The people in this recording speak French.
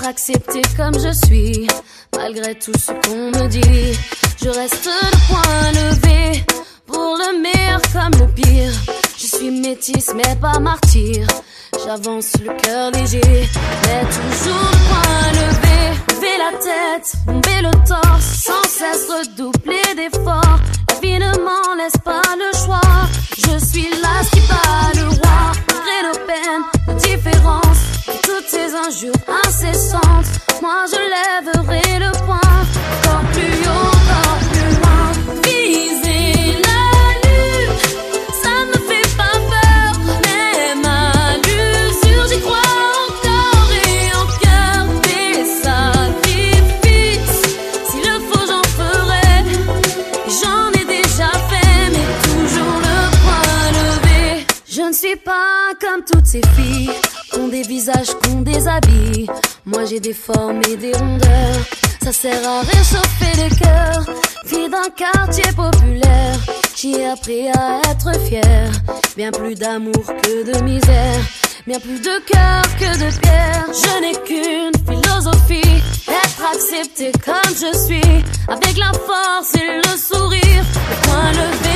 acceptée comme je suis, malgré tout ce qu'on me dit. Je reste le poing levé, pour le meilleur comme le pire. Je suis métisse mais pas martyr, j'avance le cœur léger, mais toujours le poing levé. Lever la tête, bomber le torse, sans cesse redoubler d'efforts. La vie ne m'en laisse pas le choix, je suis là qui bat le roi. Malgré nos peines, nos différences, et toutes ces injures incessantes, moi je lèverai le poing, encore plus haut, encore plus loin. Viser la lune, ça ne me fait pas peur, même à l'usure, j'y crois encore et encore. Des sacrifices, s'il le faut j'en ferai, et j'en ai déjà fait, mais toujours le poing levé. Je ne suis pas comme toutes ces filles, qu'ont des visages, qu'ont des habits. Moi j'ai des formes et des rondeurs, ça sert à réchauffer le cœur. Fille d'un quartier populaire, j'y ai appris à être fière. Bien plus d'amour que de misère, bien plus de cœur que de pierre. Je n'ai qu'une philosophie, être acceptée comme je suis, avec la force et le sourire, le poing levé.